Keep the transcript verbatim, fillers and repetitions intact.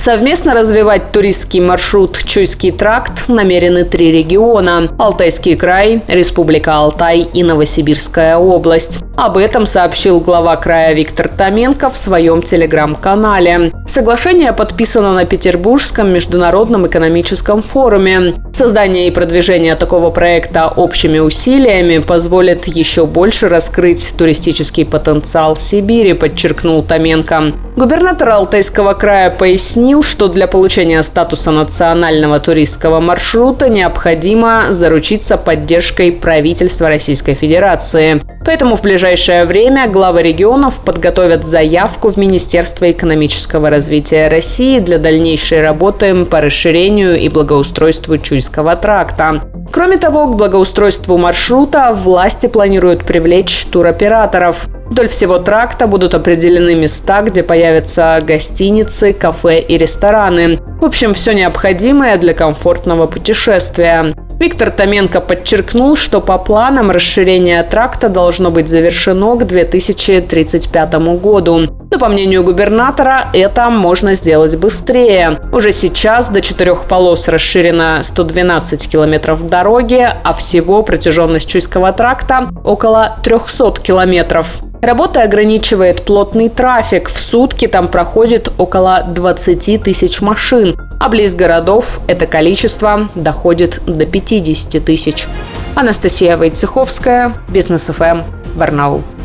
Совместно развивать туристский маршрут «Чуйский тракт» намерены три региона – Алтайский край, Республика Алтай и Новосибирская область. Об этом сообщил глава края Виктор Томенко в своем телеграм-канале. Соглашение подписано на Петербургском международном экономическом форуме. Создание и продвижение такого проекта общими усилиями позволит еще больше раскрыть туристический потенциал Сибири, подчеркнул Томенко. Губернатор Алтайского края пояснил, что для получения статуса национального туристского маршрута необходимо заручиться поддержкой правительства Российской Федерации. Поэтому в ближайшее время главы регионов подготовят заявку в Министерство экономического развития России для дальнейшей работы по расширению и благоустройству Чуйского тракта. Кроме того, к благоустройству маршрута власти планируют привлечь туроператоров. Вдоль всего тракта будут определены места, где появятся гостиницы, кафе и рестораны. В общем, все необходимое для комфортного путешествия. Виктор Томенко подчеркнул, что по планам расширение тракта должно быть завершено к две тысячи тридцать пятому году. Но, по мнению губернатора, это можно сделать быстрее. Уже сейчас до четырех полос расширено сто двенадцать километров дороги, а всего протяженность Чуйского тракта около трехсот километров. Работа ограничивает плотный трафик. В сутки там проходит около двадцати тысяч машин, а близ городов это количество доходит до пятидесяти тысяч. Анастасия Войцеховская, Бизнес эф эм, Барнаул.